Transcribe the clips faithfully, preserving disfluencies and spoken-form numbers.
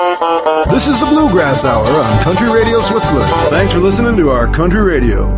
This is the Bluegrass Hour on Country Radio Switzerland. Thanks for listening to our Country Radio.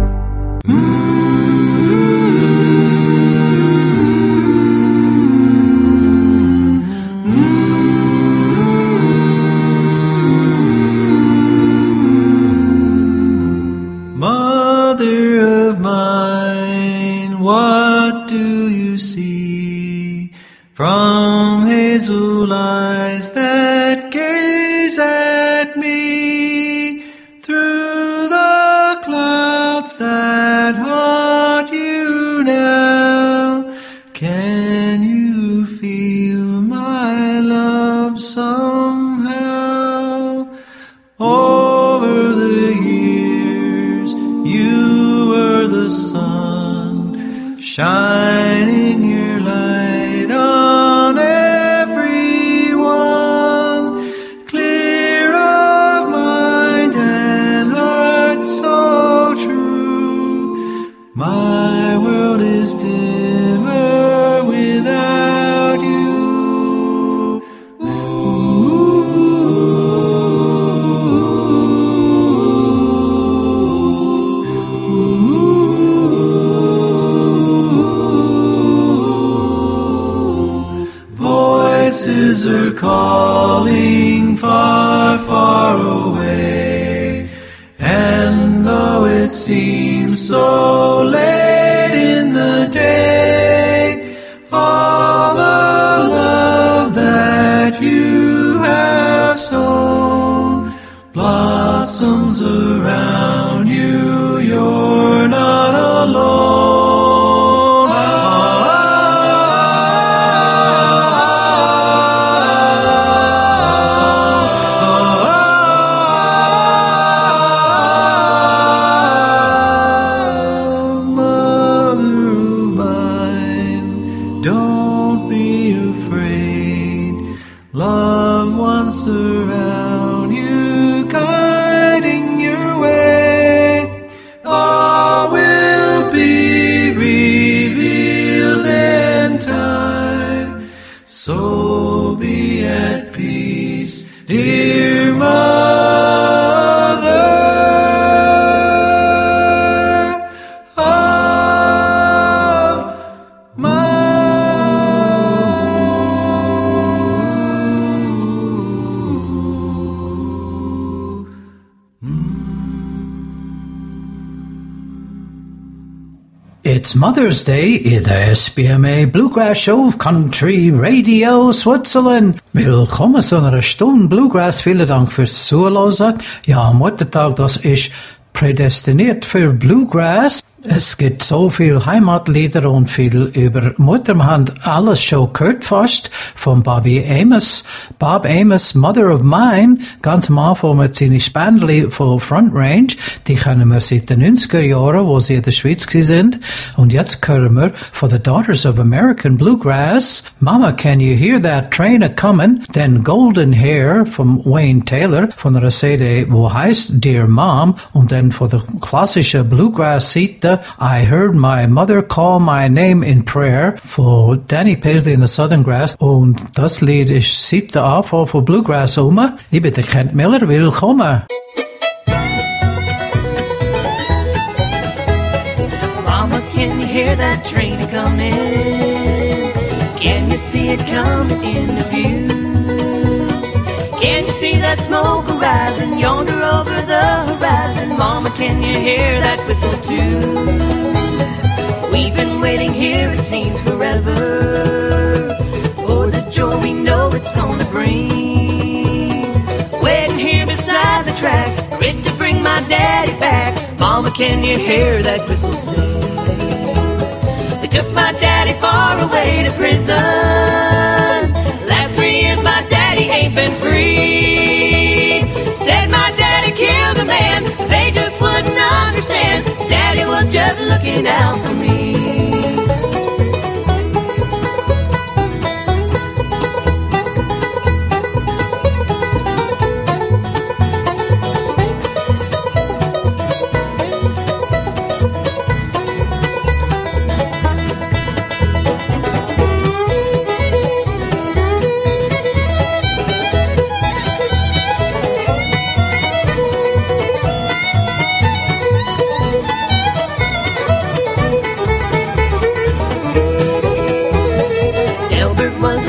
Mother of mine, what do you see from hazel eyes that gaze at me through the clouds that haunt you now? Can you feel my love somehow? Over the years you were the sun, shining your light on everyone, clear of mind and heart so true. My world is dimmer without you. Voices are calling far, far away, and though it seems so late in the day, all the love that you have sown blossoms around you. You're not alone. Don't be afraid. Love once around you, guiding your way. All will be revealed in time. So be at peace, dear mother of mine. It's Mother's Day i de S B M A Bluegrass Show of Country Radio Switzerland. Willkommen zu einer Stunde Bluegrass. Vielen Dank fürs Zuhören. Ja, Muttertag, das ist prädestiniert für Bluegrass. Es gibt so viel Heimatlieder und viel über Mutter. Wir haben alles schon gehört fast von Bobby Amos. Bob Amos, Mother of Mine, ganz am Anfang mit seinen Spänli von Front Range. Die kennen wir seit den neunziger Jahren, wo sie in der Schweiz sind. Und jetzt hören wir von The Daughters of American Bluegrass. Mama, can you hear that train a-comin'? Then Golden Hair von Wayne Taylor von einer C D, wo heißt Dear Mom. Und dann von der klassischen Bluegrass-Seite I Heard My Mother Call My Name in Prayer von Danny Paisley in the Southern Grass. Und das Lied ist seit der Anfang von Bluegrass um. Ich bin der Kent Miller. Willkommen. Mama, can you hear that train a-comin'? Can you see it coming into view? Can you see that smoke rising yonder over the horizon? Mama, can you hear that whistle too? We've been waiting here, it seems forever, for the joy we know it's gonna bring. Waiting here beside the track, ready to bring my daddy back. Mama, can you hear that whistle sing? They took my daddy far away to prison. Last three years my daddy ain't been free. Said my daddy killed a man, they just wouldn't understand. Daddy was just looking out for me.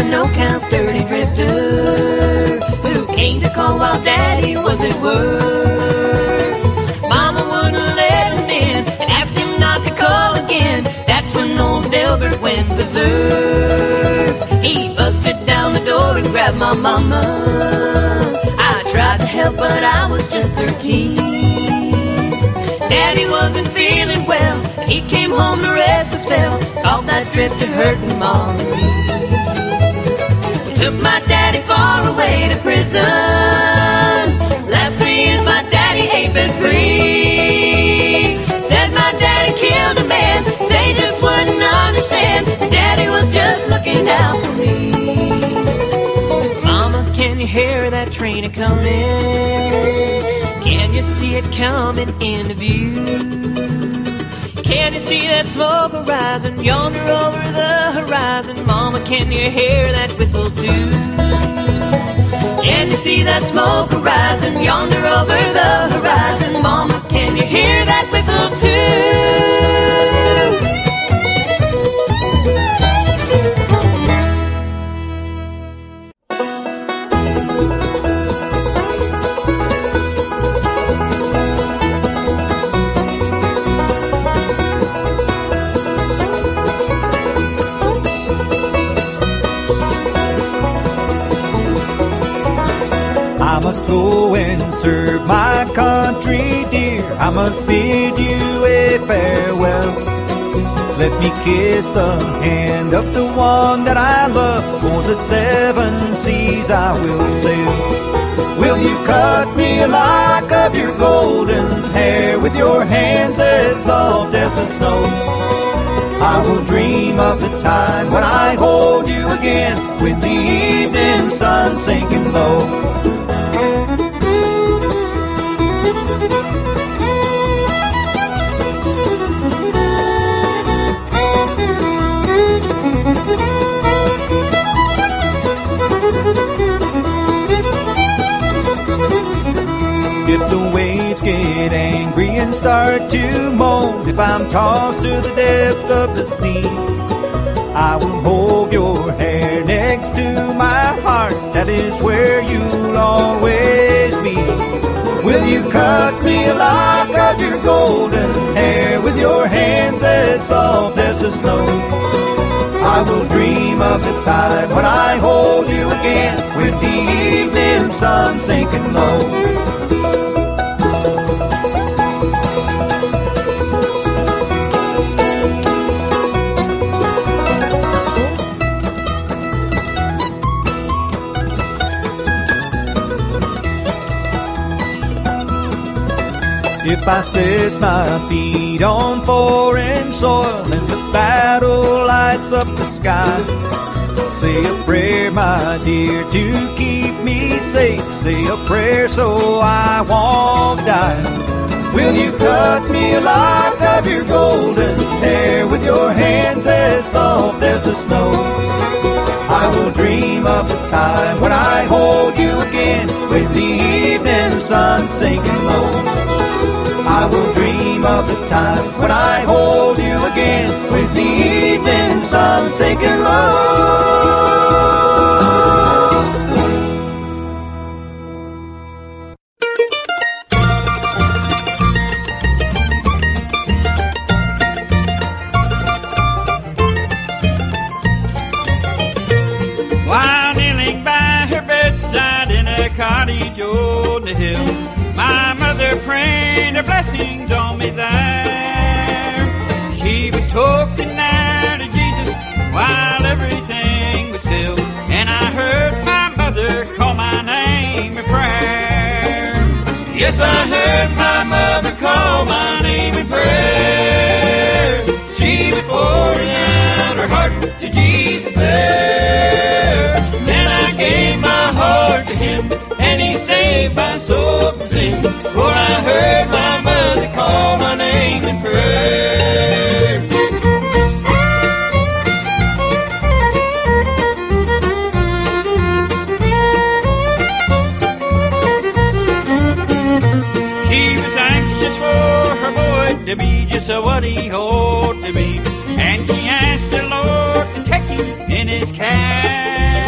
a no-count dirty drifter who came to call while Daddy was at work. Mama wouldn't let him in and asked him not to call again. That's when old Delbert went berserk. He busted down the door and grabbed my mama. I tried to help, but I was just thirteen. Daddy wasn't feeling well, and he came home to rest a spell. Thought that drifter hurting Mom and me. We took my daddy far away to prison. Last three years my daddy ain't been free. Said my daddy killed a man, they just wouldn't understand. Daddy was just looking out for me. Mama, can you hear that train a-coming? Can you see it coming into view? Can you see that smoke rising yonder over the horizon? Mama, can you hear that whistle too? Can you see that smoke rising yonder over the horizon? Mama, can you hear that whistle too? I must go and serve my country dear. I must bid you a farewell. Let me kiss the hand of the one that I love. For the seven seas I will sail. Will you cut me a lock of your golden hair with your hands as soft as the snow? I will dream of the time when I hold you again, when the evening sun's sinking low. If the waves get angry and start to moan, if I'm tossed to the depths of the sea, I will hold your hair next to my heart. That is where you'll always be. Will you cut me a lock of your golden hair with your hands as soft as the snow? I will dream of the time when I hold you again, when the evening sun's sinking low. If I set my feet on foreign soil and the battle lights up the sky, say a prayer, my dear, to keep me safe. Say a prayer so I won't die. Will you cut me a lock of your golden hair with your hands as soft as the snow? I will dream of the time when I hold you again, when the evening sun's sinking low. I will dream of the time when I hold you again, with the evening sun sinking low. While kneeling by her bedside in a cottage on the hill, my mother prayed her blessings on me there. She was talking now to Jesus while everything was still, and I heard my mother call my name in prayer. Yes, I heard my mother call my name in prayer. She was pouring out her heart to Jesus there. Then I gave my heart to Him, and He saved my soul from sin. For I heard my mother call my name in prayer. She was anxious for her boy to be just what he ought to be, and she asked the Lord to take him in His care.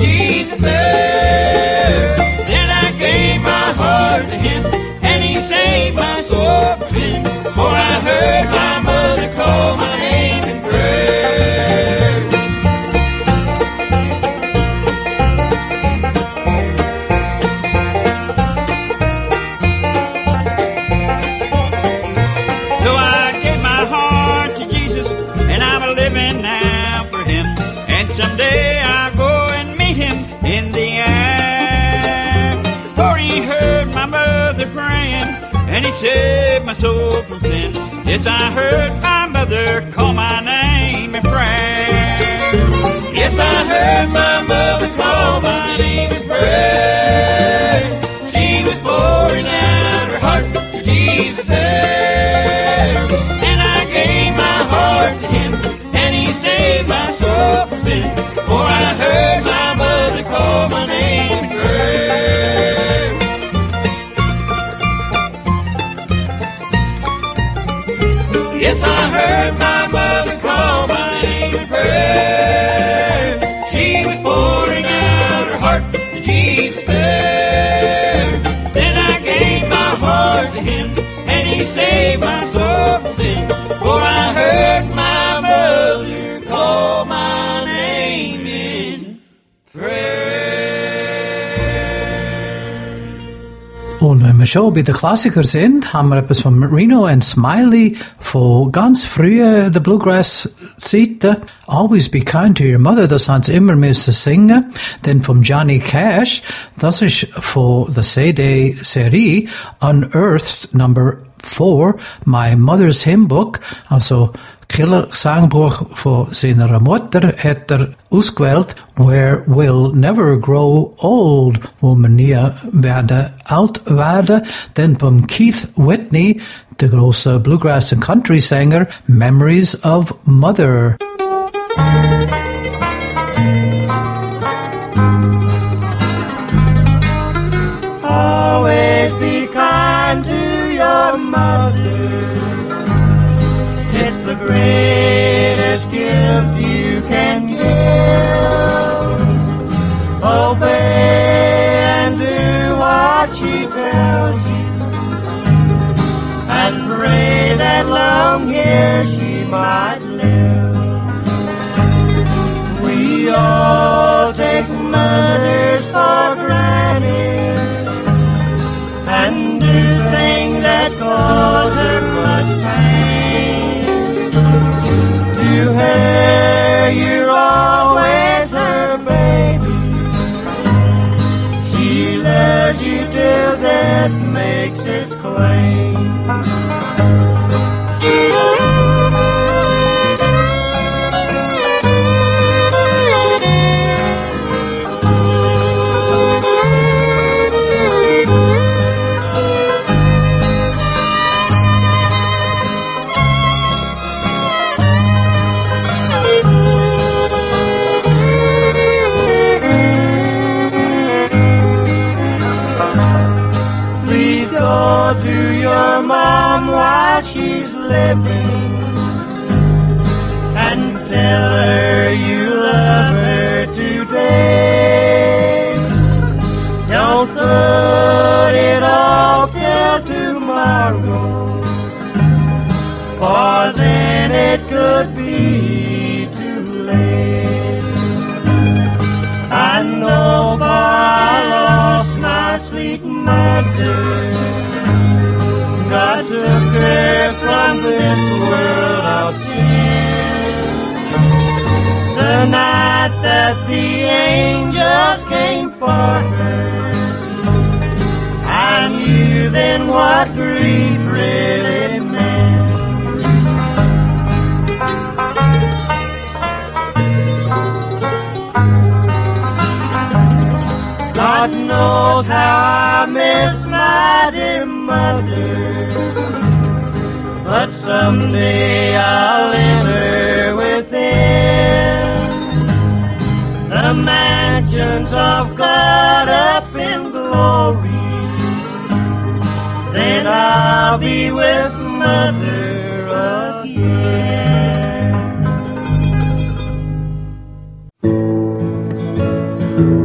Jesus there. Then I gave my heart to him, and he saved my soul from sin. For I heard my mother call my name in prayer. So I gave my heart to Jesus, and I'm living now for him. And someday I'll go and meet him in the air. For he heard my mother praying, and he saved my soul from sin. Yes, I heard my mother call my name in prayer. Yes, I heard my mother call my name in prayer. She was pouring out her heart to Jesus there. And I gave my heart to him, and he saved my soul from sin. For I heard my mother call my name in prayer. Yes, I heard my mother call my name in prayer. She was pouring out her heart to Jesus there. Then I gave my heart to him, and he saved my soul from sin. For I heard my mother call my name in prayer. Und wenn wir schon bei den Klassikern sind, haben wir etwas von Reno and Smiley von ganz früher der Bluegrass-Zeiten. Always be kind to your mother, das haben sie immer müssen singen. Dann von Johnny Cash, das ist von der C D-Serie Unearthed Number four, My Mother's Hymn Book, also Killer-Sangbuch von seiner Mutter hat er ausgewählt, Where Will Never Grow Old, wo man nie werden alt werden. Dann von Keith Whitney, der große Bluegrass- und Country-Sänger, Memories of Mother. Always be kind to your mother. It's the greatest gift you can give. Obey and do what she tells you, and pray that long here she might live. We all take mothers for granted and do things that cause her much pain. To her, you're always her baby. She loves you till death makes its claim. To your mom while she's living, and tell her you love her today. Don't put it off till tomorrow, for then it could be too late. I know, for I lost my sweet mother. God took her from this world of sin. The night that the angels came for her, I knew then what grief really meant. God knows how I miss my dear mother, but someday I'll enter within the mansions of God up in glory. Then I'll be with Mother again.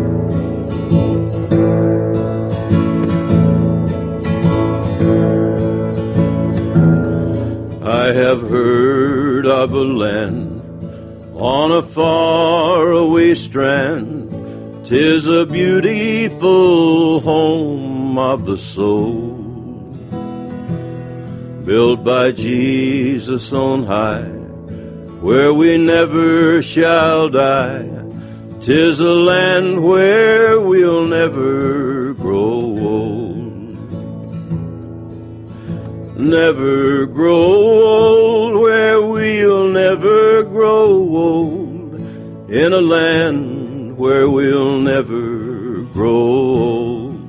'Tis a beautiful home of the soul, built by Jesus on high, where we never shall die. 'Tis a land where we'll never grow old, never grow old, where we'll never grow old, in a land where we'll never grow old,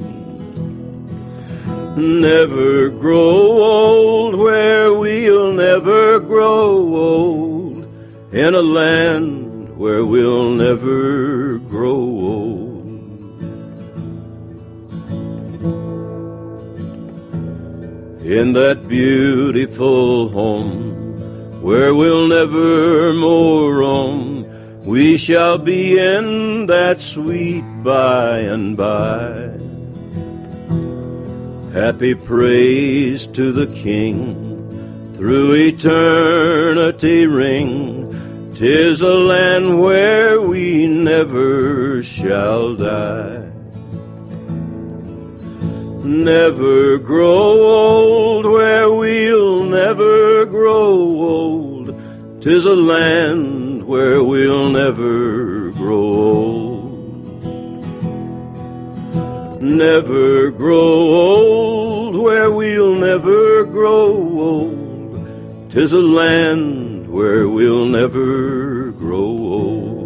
never grow old, where we'll never grow old, in a land where we'll never grow old. In that beautiful home where we'll never more roam, we shall be in that sweet by and by. Happy praise to the King through eternity ring. 'Tis a land where we never shall die. Never grow old, where we'll never grow old. 'Tis a land where we'll never grow old. Never grow old, where we'll never grow old. 'Tis a land where we'll never grow old.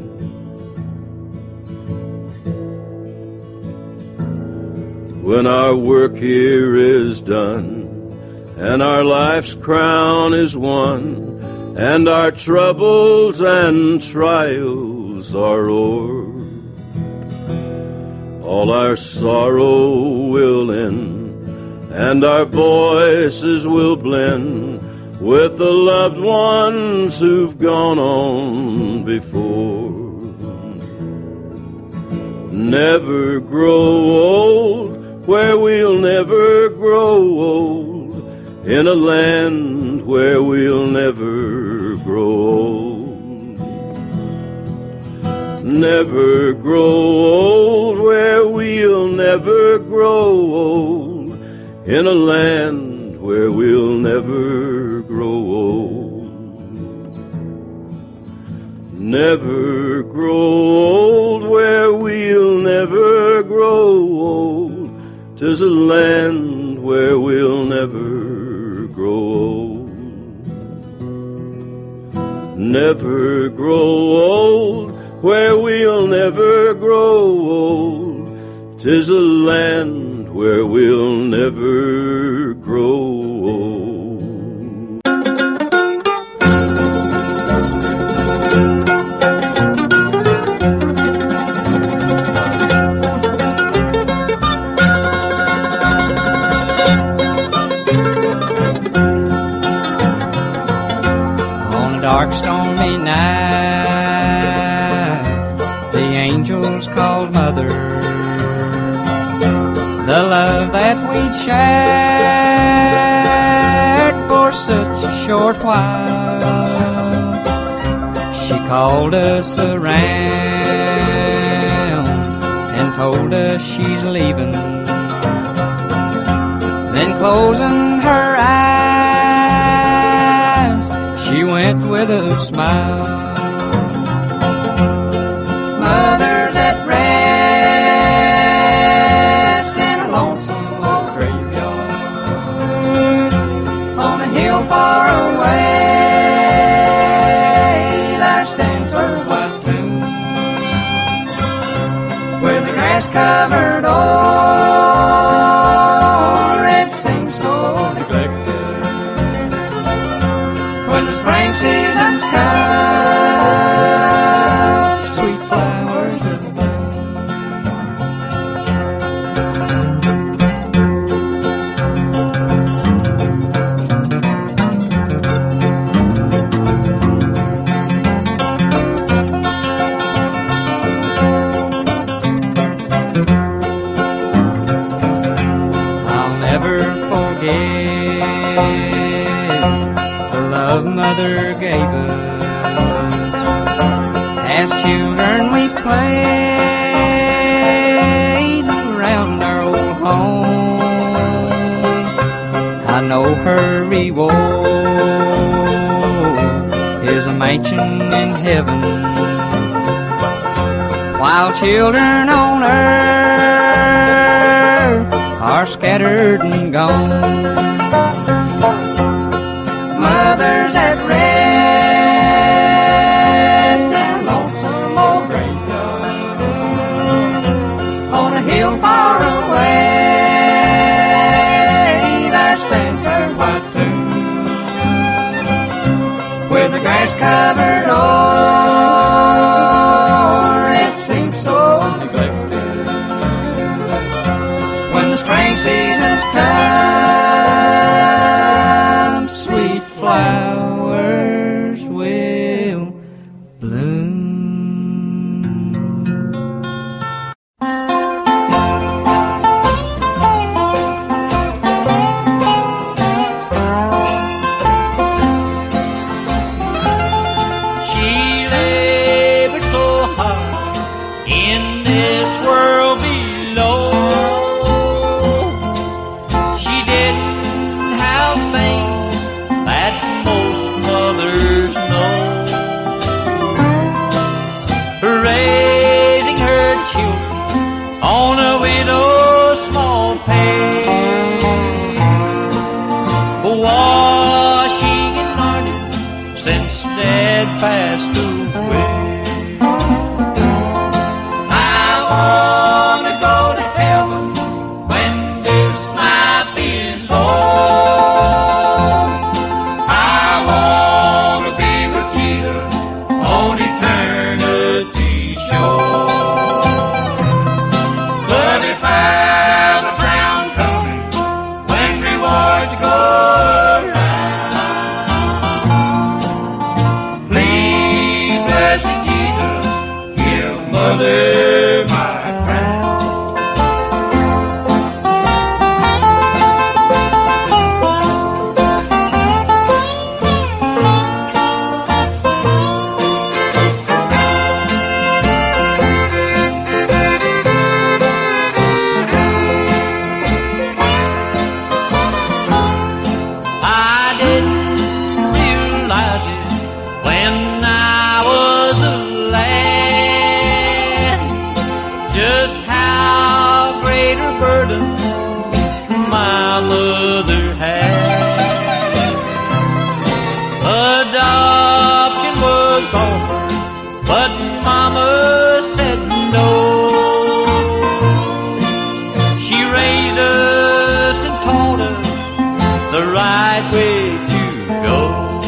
When our work here is done, and our life's crown is won, and our troubles and trials are o'er, all our sorrow will end, and our voices will blend with the loved ones who've gone on before. Never grow old, where we'll never grow old, in a land where we'll never grow old. Never grow old, where we'll never grow old, in a land where we'll never grow old. Never grow old, where we'll never grow old. 'Tis a land where we'll never grow old. Never grow old, where we'll never grow old. 'Tis a land where we'll never grow old. Dark stormy night, the angels called Mother. The love that we'd shared for such a short while, she called us around and told us she's leaving. Then closing her eyes, she went with a smile. Mother's at rest in a lonesome old graveyard on a hill far away. There stands her white tomb with the grass covered o'er. It seems so neglected. When the spring seasons come, sweet flowers will bloom. I'll never forget the love Mother gave us. As children we played her reward is a mansion in heaven, while children on earth are scattered and gone. Mothers at rest and a lonesome old graveyard on a hill far away, there stands her white tomb with a grass-covered door. It seems so neglected when the spring seasons come. Sweet flowers will bloom. She labored so hard in this world below. She didn't have things that most mothers know. Raising her children on a widow's small pay, washing and ironing since Dad passed away. I wanna go to heaven when this life is over. I wanna be with Jesus on eternity's shore. But if I'm a brown coming when rewards go around, please, blessed Jesus, give Mother my crown. I didn't realize it when I was a lad, just how great a burden my mother had. Adoption was offered, but Mama said no. She raised us and taught us the right way to go.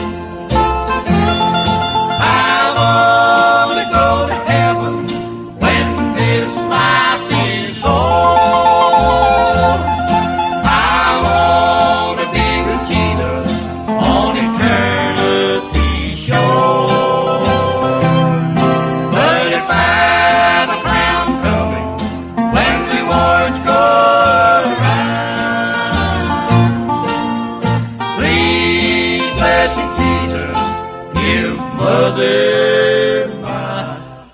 I wanna go to heaven when this life is over. I wanna be with Jesus on eternity's shore. But if I'm a brown coming when rewards go around, please, blessed Jesus, give Mother my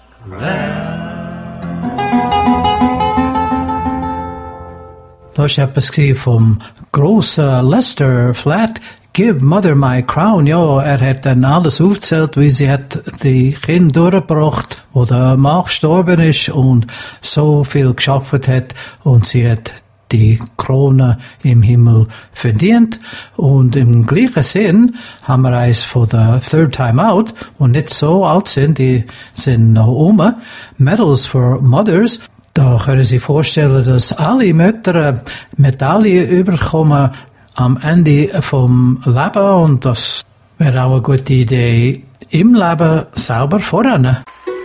crown. Da ist etwas vom grossen Lester Flatt, Give Mother My Crown. Ja, er hat dann alles aufgezählt, wie sie hat die Kinder durchgebracht, wo der Mann gestorben ist und so viel geschafft hat und sie hat die Krone im Himmel verdient. Und im gleichen Sinn haben wir eins von der Third Time Out, und nicht so alt sind, die sind noch um. Medals for Mothers. Da können Sie vorstellen, dass alle Mütter Medaillen bekommen am Ende vom Leben, und das wäre auch eine gute Idee im Leben selber voran.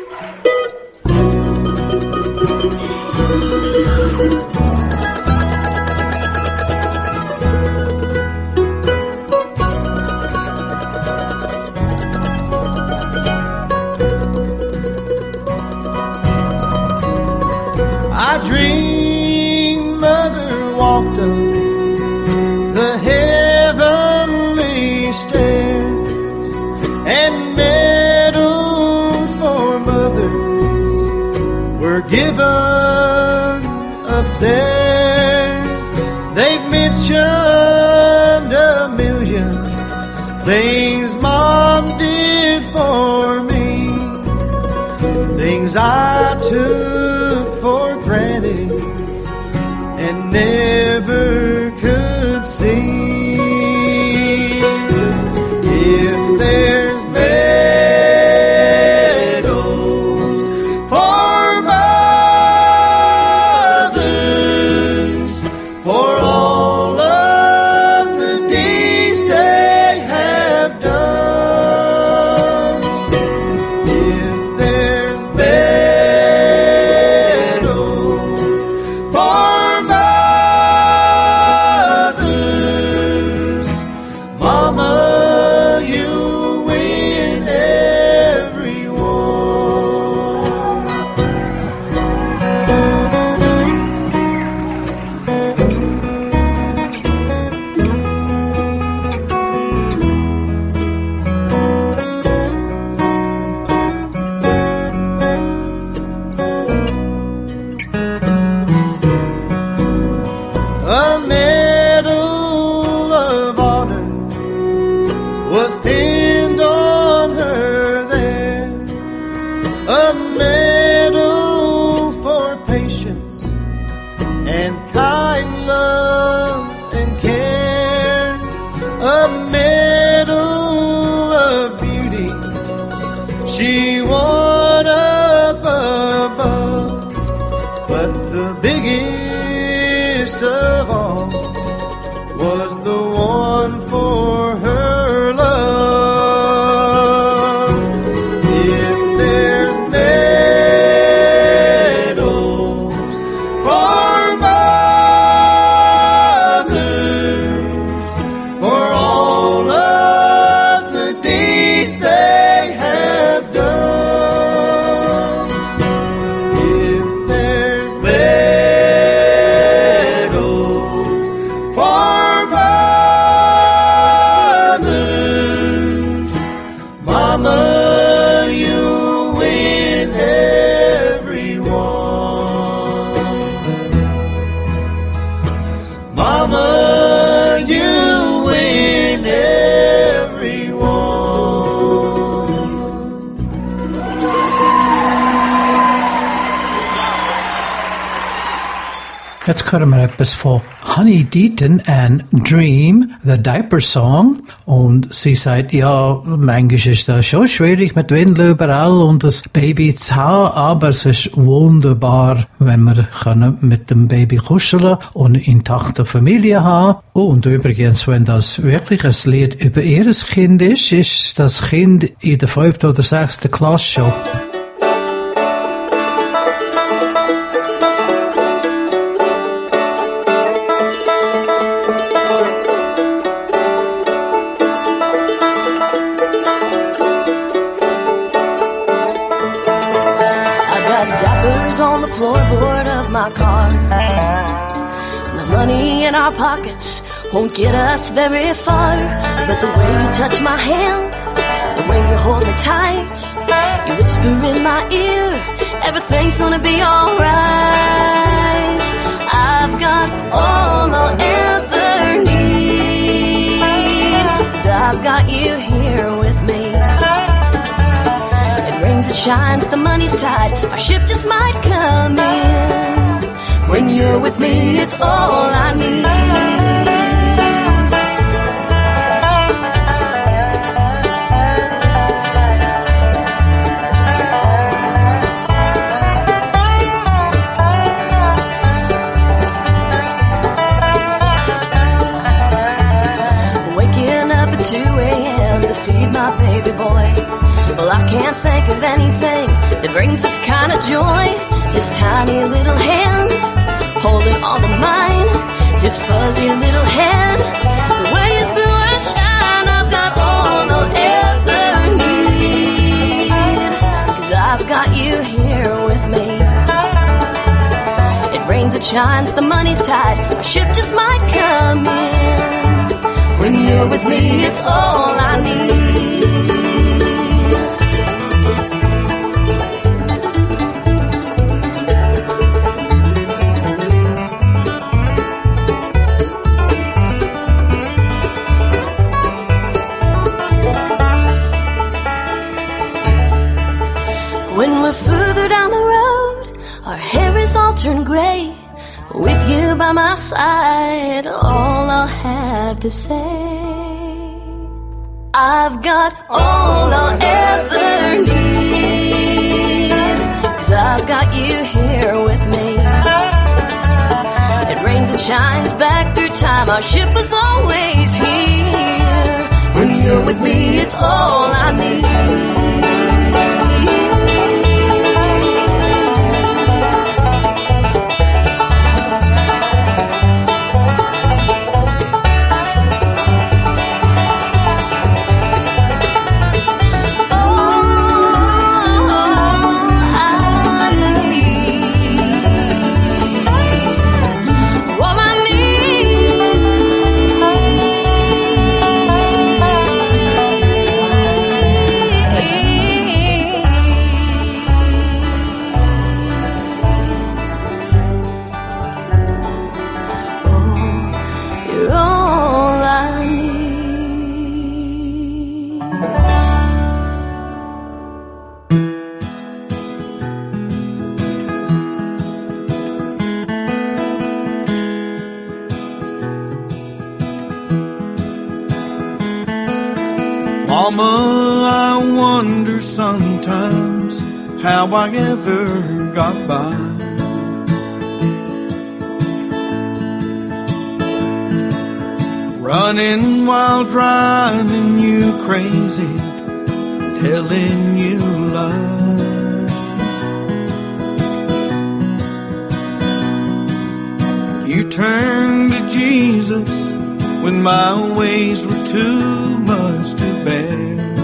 I dream Mother walked up the heavenly stairs, and medals for mothers were given up there. They've mentioned a things Mom did for me, things I took for granted and never could see. If there's meadows for mothers, for all of the deeds they have done, if there's meadows for mothers, Mama, you win every one. A medal of honor was pinned on her there, a medal for patience and kind love and care, a medal of beauty she won up above, but the biggest of all was the one for her love. If there's meadows for mothers, for all of the deeds they have done, if there's meadows for mothers, Mama, you win every one. Mama, you win every one. Jetzt hören wir etwas von Honey Deaton and Dream, the Diaper Song. Und sie sagt, ja, manchmal ist das schon schwierig mit Windel überall und das Baby zu haben, aber es ist wunderbar, wenn wir können mit dem Baby kuscheln und intakte Familie haben. Und übrigens, wenn das wirklich ein Lied über ihr Kind ist, ist das Kind in der fünften oder sechsten Klasse schon. On the floorboard of my car, the money in our pockets won't get us very far, but the way you touch my hand, the way you hold me tight, you whisper in my ear, everything's gonna be alright. I've got all I'll ever need, 'cause I've got you here with me. It shines, the money's tight, our ship just might come in. When you're with me, it's all I need. Waking up at two a.m. to feed my baby boy. Well, I can't think of anything that brings this kind of joy. His tiny little hand holding all of mine, his fuzzy little head, the way his blue eyes shine. I've got all I'll ever need, 'cause I've got you here with me. It rains, it shines, the money's tight, our ship just might come in. When you're with me, it's all I need. Our hair is all turned gray. With you by my side, all I'll have to say, I've got all I'll ever need, 'cause I've got you here with me. It rains and shines back through time, our ship is always here. When you're with me, it's all I need. Mama, I wonder sometimes how I ever got by. Running while driving you crazy, telling you lies. You turned to Jesus when my ways were too much to bear.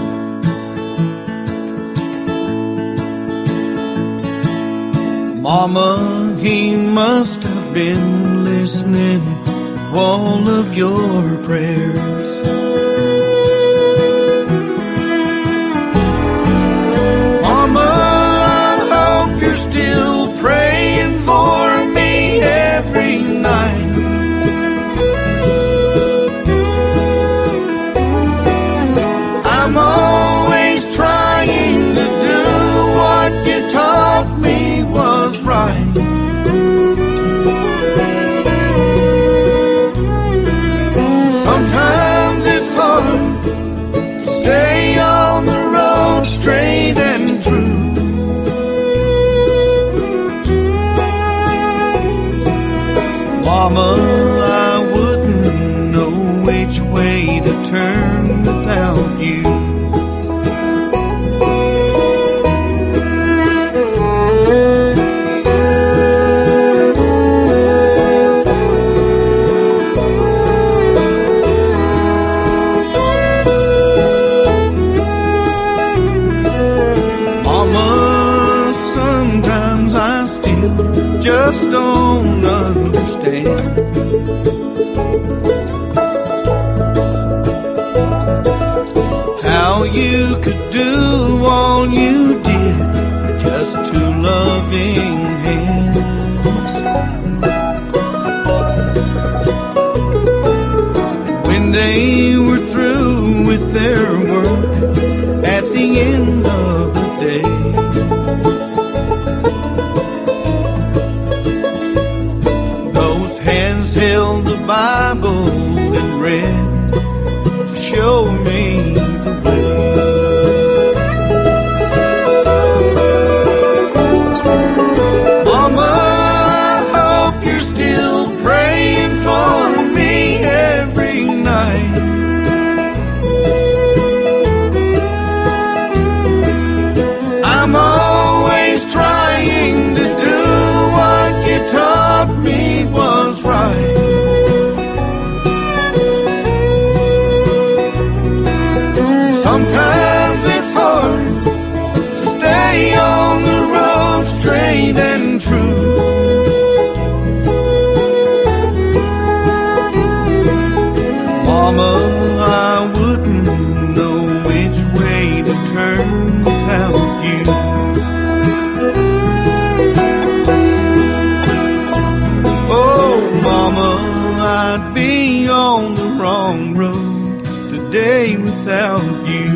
Mama, he must have been listening to all of your prayers. Mama, I hope you're still praying for me every night. I'm always trying to do what you taught me was right. Sometimes it's hard to stay on the road straight and true. Mama, I wouldn't know which way to turn without you. Mama, sometimes I still just don't understand how you could do all you did with just two loving hands. And when they were through with their work at the end of the day, those hands held the Bible and read to show me the way. Mama, I hope you're still praying for me every night. I'm always trying to do what you taught me was right. Sometimes it's hard to stay on the road straight and true. Mama, I wouldn't know which way to turn without you. Oh, Mama, I'd be on the wrong road today without you.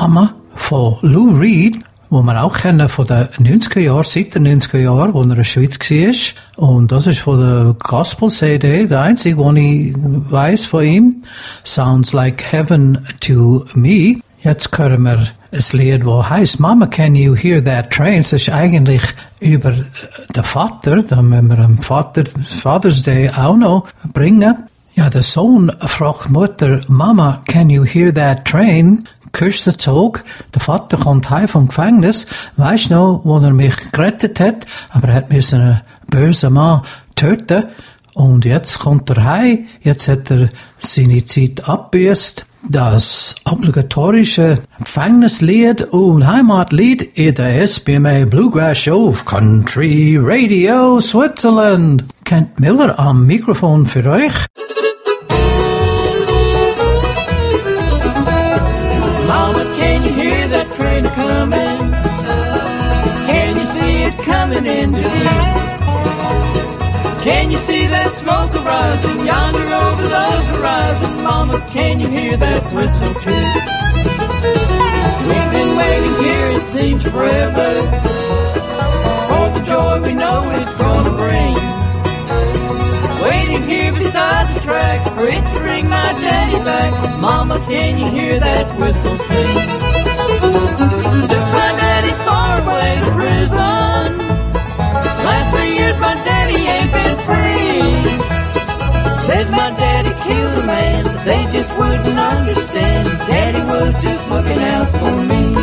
Mama von Lou Reed, wo wir auch kennen von den neunziger Jahren, seit den neunziger Jahren, wo er in der Schweiz war. Und das ist von der Gospel-C D, der einzige, den ich weiss von ihm. Sounds Like Heaven to Me. Jetzt hören wir ein Lied, das heisst Mama, Can You Hear That Train? Das ist eigentlich über den Vater, da müssen wir am Vater, Father's Day auch noch bringen. Ja, der Sohn fragt Mutter, Mama, can you hear that train? Küsst den Zug. Der Vater kommt heim vom Gefängnis. Weisst noch, wo er mich gerettet hat? Aber er hat müssen einen bösen Mann töten. Und jetzt kommt er heim. Jetzt hat er seine Zeit abbüßt. Das obligatorische Gefängnislied und Heimatlied in der S B M A Bluegrass Show auf Country Radio Switzerland. Kent Miller am Mikrofon für euch. Mama, can you hear that train coming? Can you see it coming into view? Can you see that smoke arising yonder over the horizon? Mama, can you hear that whistle too? We've been waiting here, it seems forever, for the joy we know it's gonna bring. Waiting here beside the track for it to bring my daddy back. Mama, can you hear that whistle sing? Took my daddy far away to prison. Last three years my daddy ain't been free. Said my daddy killed a man, but they just wouldn't understand. Daddy was just looking out for me.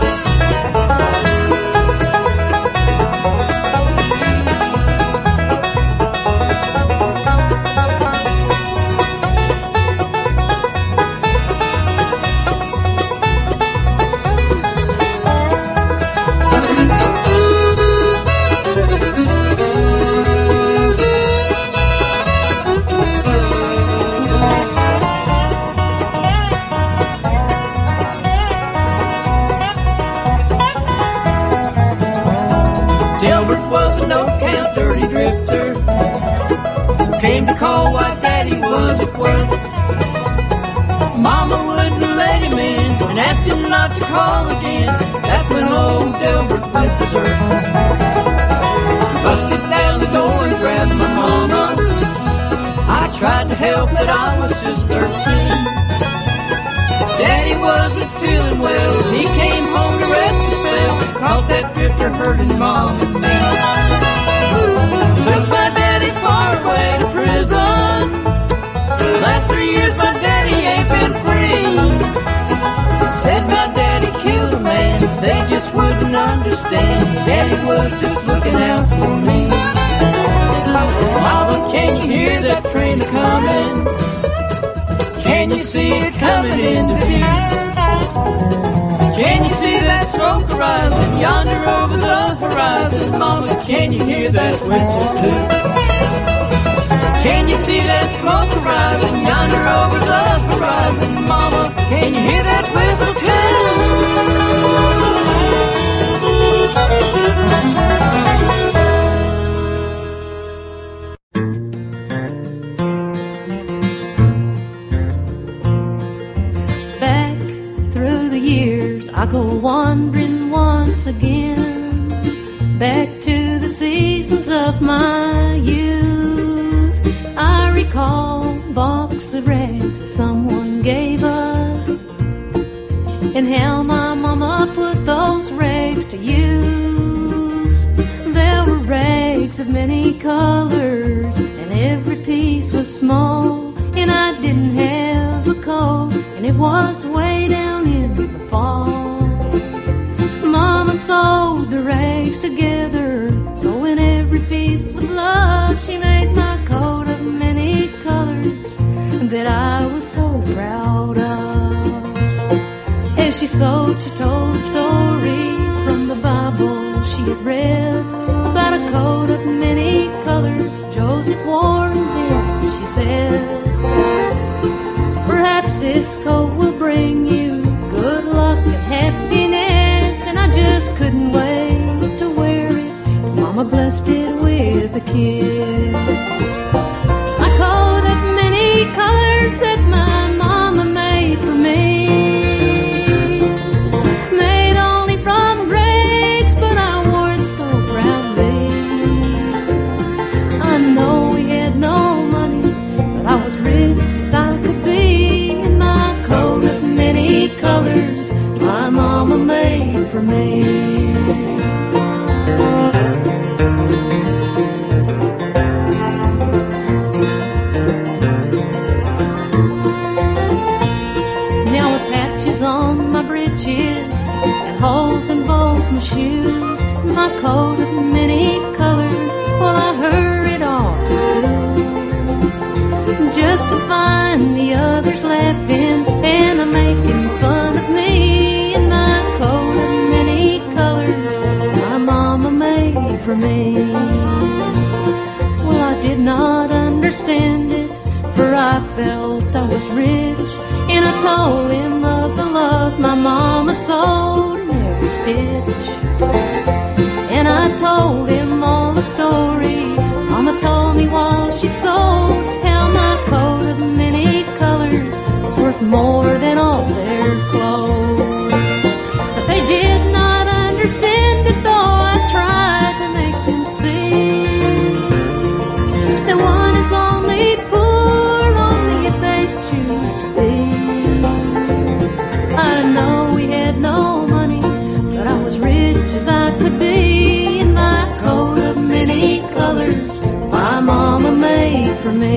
Came to call while Daddy was at work. Mama wouldn't let him in and asked him not to call again. That's when old Delbert went berserk. Busted down the door and grabbed my mama. I tried to help, but I was just thirteen. Daddy wasn't feeling well, and he came home to rest a spell. Caught that drifter hurting Mom and me. Took my daddy far away to prison. Last three years my daddy ain't been free. Said my daddy killed a man, they just wouldn't understand. Daddy was just looking out for me. Mama, can you hear that train coming? Can you see it coming into view? Can you see that smoke rising yonder over the horizon? Mama, can you hear that whistle too? Can you see that smoke rising yonder over the horizon? Mama, can you hear that whistle Back through the years, I go wandering once again, back to the seasons of my youth. I recall a box of rags that someone gave us, and how my mama put those rags to use. There were rags of many colors, and every piece was small, and I didn't have a coat, and it was way down in the fall. Mama sewed the rags together, sewing every piece with love. She made my coat of many colors that I was so proud of. As she sewed, she told a story from the Bible she had read about a coat of many colors Joseph wore, and then she said, perhaps this coat will bring you good luck and happiness. And I just couldn't wait to wear it. Mama blessed it with a kiss. My coat of many colors that my mama made for me my shoes, my coat of many colors, while I hurried off to school, just to find the others laughing and making fun of me in my coat of many colors my mama made for me. Well, I did not understand it, for I felt I was rich, and I told him of the love my mama sewed in every stitch. And I told him all the story mama told me while she sewed, how my coat of many colors was worth more than all their clothes. But they did not understand it, though I tried to make them see that one is only poor only if they choose to be. I know we had no money, but I was rich as I could be, in my coat of many colors my mama made for me.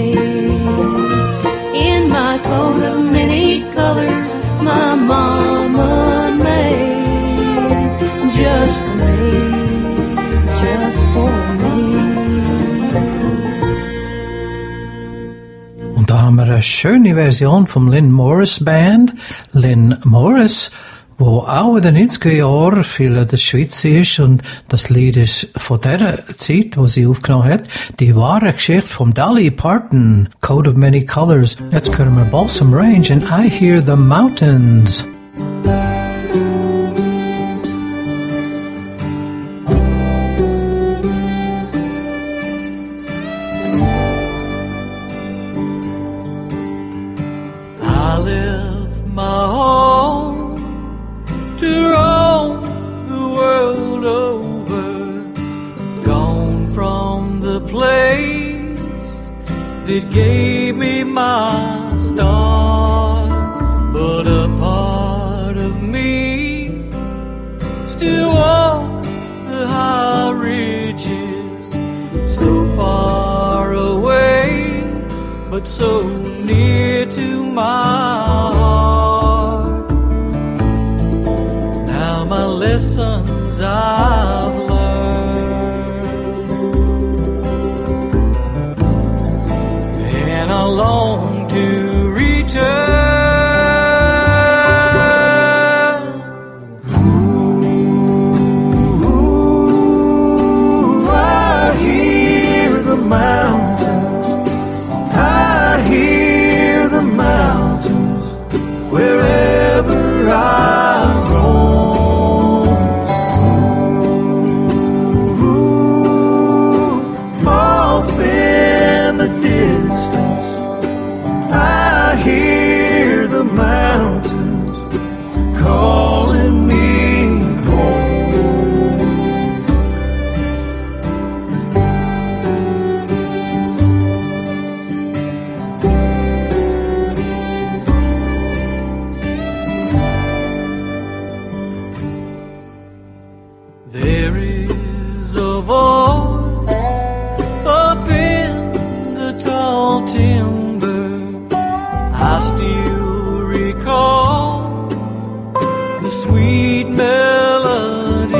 In my coat of many colors my mama made just for me, just for me. Und da haben wir eine schöne Version vom Lynn Morris Band. Lynn Morris, wo auch in den neunziger Jahren viel in der Schweiz ist, und das Lied ist von der Zeit, wo sie aufgenommen hat, die wahre Geschichte von Dolly Parton, Coat of Many Colors. Jetzt hören wir Balsam Range and I Hear the Mountains. I left my home to roam the world over, gone from the place that gave me my start. But a part of me still walks the high ridges, so far away, but so near to my heart. Now my lessons I've learned, and I long to return. Ooh, ooh, I hear the mountains, I hear the mountains wherever I roam. Ooh, ooh, off in the distance I hear the mountains calling me home. There is a voice up in the tall timber. I still recall the sweet melody,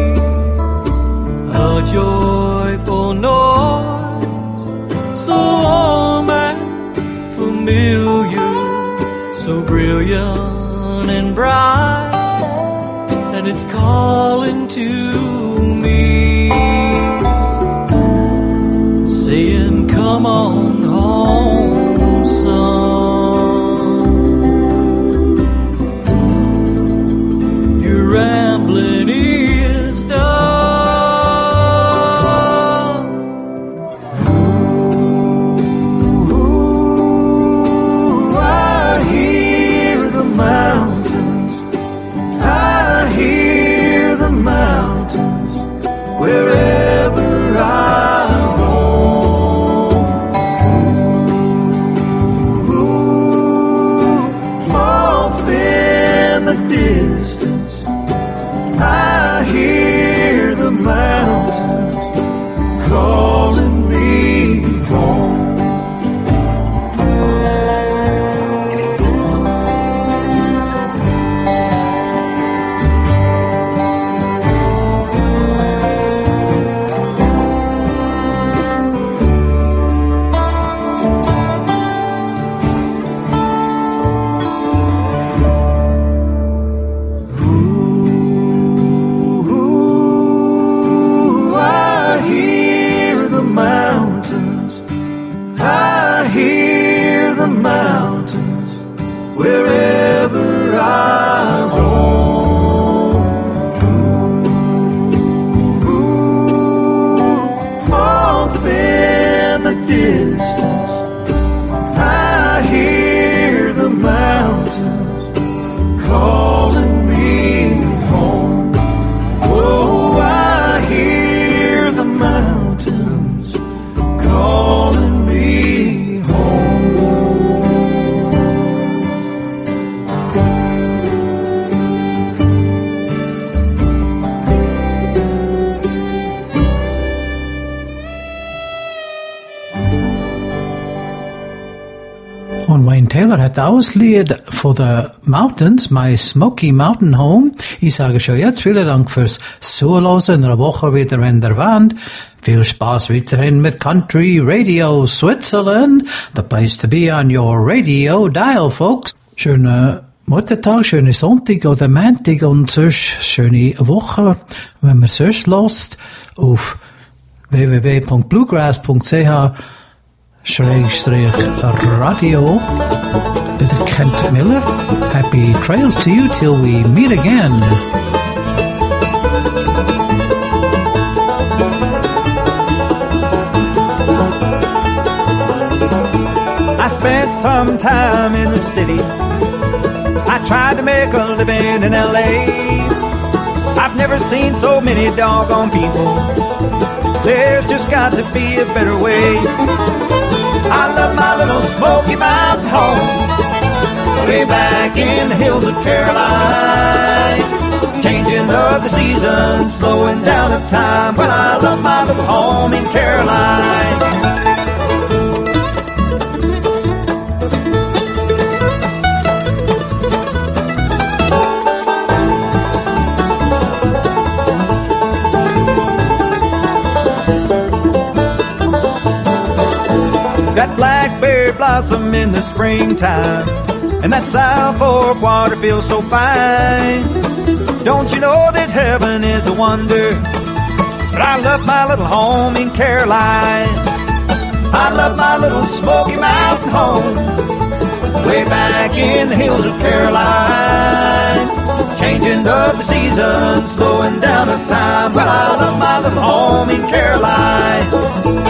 a joyful noise, so warm and familiar, so brilliant and bright, and it's calling to me, saying, come on home, son. Your rambling is done. Ooh, I hear the mountains, I hear the mountains wherever I roam. Ooh, mountains wherever I roam. Ooh, ooh, off in the distance, I hear the mountains calling me home. Oh, I hear the mountains calling me home. Und Wayne Taylor hat das Lied for the Mountains, My Smoky Mountain Home. Ich sage schon jetzt vielen Dank fürs Zuhören. In einer Woche wieder in der Wand. Viel Spaß weiterhin mit Country Radio Switzerland. The place to be on your radio dial, folks. Schöne Muttertag, schöne Sonntag oder Montag und sonst schöne Woche, wenn man sonst lost auf w w w punkt bluegrass punkt c h Schrägstrich Radio. Bitte Kent Miller. Happy trails to you till we meet again. I spent some time in the city. I tried to make a living in L A. I've never seen so many doggone people. There's just got to be a better way. I love my little Smoky Mountain home, way back in the hills of Caroline. Changing of the seasons, slowing down of time. Well, I love my little home in Caroline. That blackberry blossom in the springtime, and that South Fork water feels so fine. Don't you know that heaven is a wonder? But I love my little home in Caroline. I love my little Smoky Mountain home, way back in the hills of Caroline. Changing of the seasons, slowing down of time. Well, I love my little home in Caroline.